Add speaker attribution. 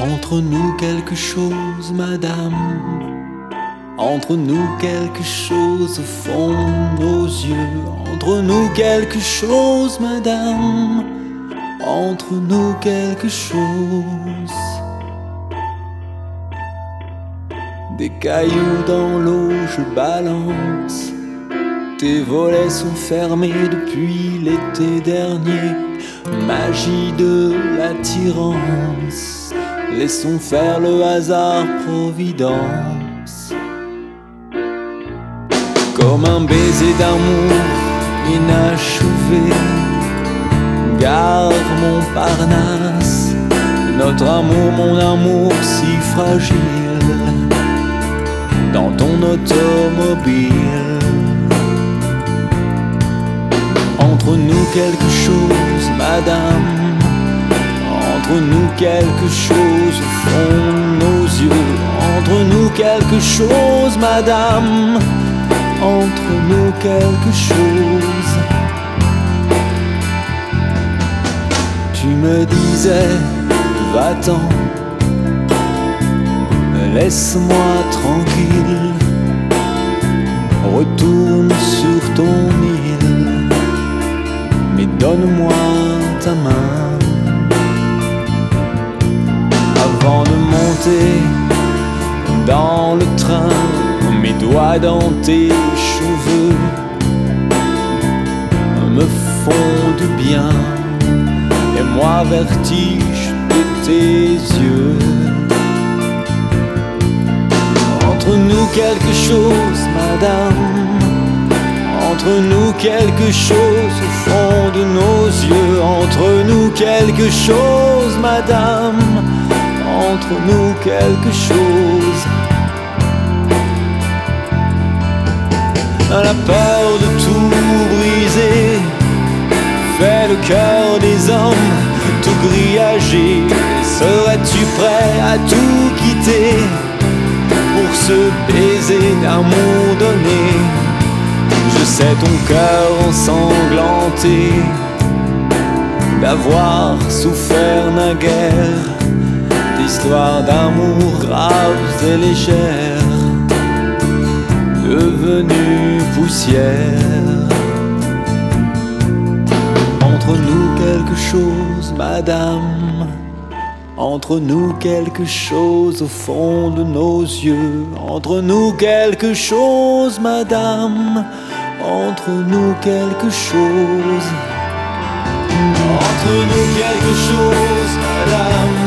Speaker 1: Entre nous quelque chose, madame. Entre nous quelque chose au fond de nos yeux. Entre nous quelque chose, madame. Entre nous quelque chose. Des cailloux dans l'eau, je balance. Tes volets sont fermés depuis l'été dernier. Magie de l'attirance. Laissons faire le hasard, providence. Comme un baiser d'amour inachevé, gare Montparnasse. Notre amour, mon amour si fragile, dans ton automobile. Entre nous quelque chose, madame. Entre nous quelque chose au fond de nos yeux. Entre nous quelque chose, madame. Entre nous quelque chose. Tu me disais, va-t'en, laisse-moi tranquille. Retourne sur ton île, mais donne-moi ta main. Avant de monter dans le train, mes doigts dans tes cheveux me font du bien. Et moi vertige de tes yeux. Entre nous quelque chose, madame. Entre nous quelque chose au fond de nos yeux. Entre nous quelque chose, madame. Entre nous quelque chose. La peur de tout briser fait le cœur des hommes tout grillagé. Serais-tu prêt à tout quitter pour ce baiser d'amour donné? Je sais ton cœur ensanglanté d'avoir souffert naguère d'histoires d'amour graves et légères, devenues poussière. Entre nous quelque chose, madame. Entre nous quelque chose au fond de nos yeux. Entre nous quelque chose, madame. Entre nous quelque chose. Entre nous quelque chose, madame.